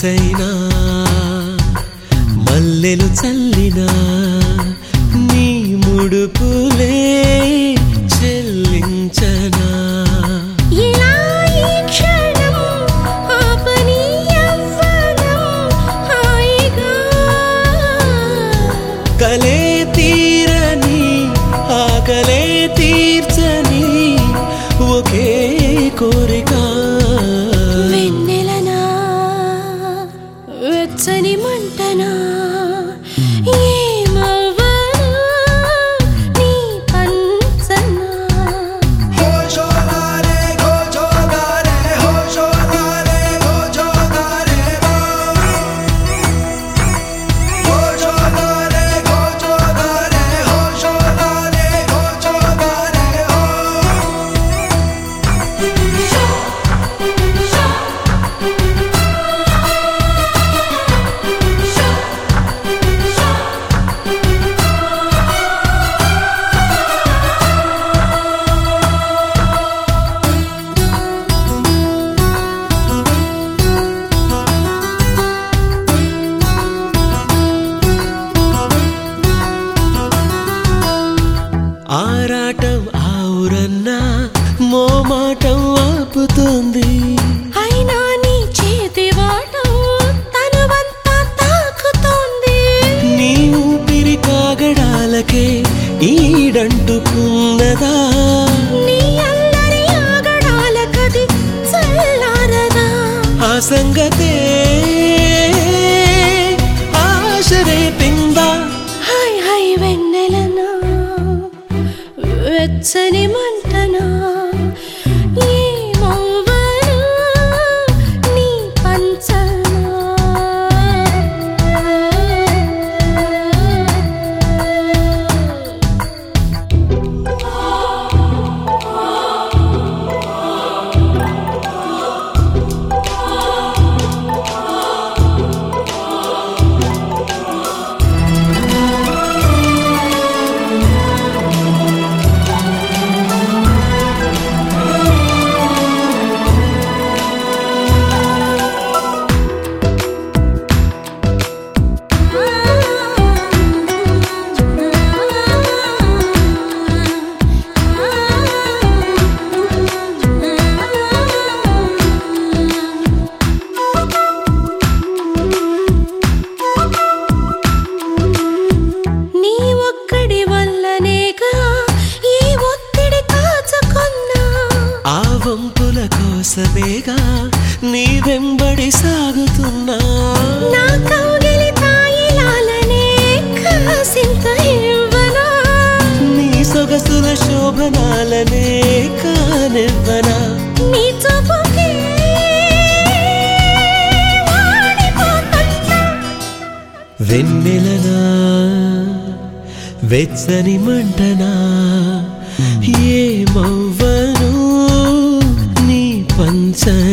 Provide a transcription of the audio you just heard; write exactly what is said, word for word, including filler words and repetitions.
మనసైనా మల్లెలు చల్లినా నీ ముడుపులే చెల్లించనా ఇలా ఈ క్షణం ఆపని యవ్వనం హాయిగా కలే తీరని ఆకలే తీర్చని ఒకే కోరిక వెన్నెలనా వెచ్చని మంటనా ఆరాటం ఆవురన్నా మోమాటం ఆపుతుంది అయినా నీ చేతి వాటం తనువంతా తాకుతోంది నీ ఊపిరి కాగడాలకే ఈడంటుకున్నదా నీ అల్లరి ఆగడాలకది చల్లారదా ఆ సంగతే ఆశరే పిందా హై హై వెన్నెలనా వెచ్చని మంటనా ఏమవ్వనా నీ పంచనా వంపుల కోసమేగా నీ వెంబడి సాగుతున్నా నా కౌగిలి తాయిలాలనే కాసింత ఇవ్వనా నీ సొగసుల శోభనాలనే కానివ్వనా నీ చూపుకే వాడిపోతున్నా వెన్నెలనా వెచ్చని మంటనా ఏమవ్వను నీ పంచ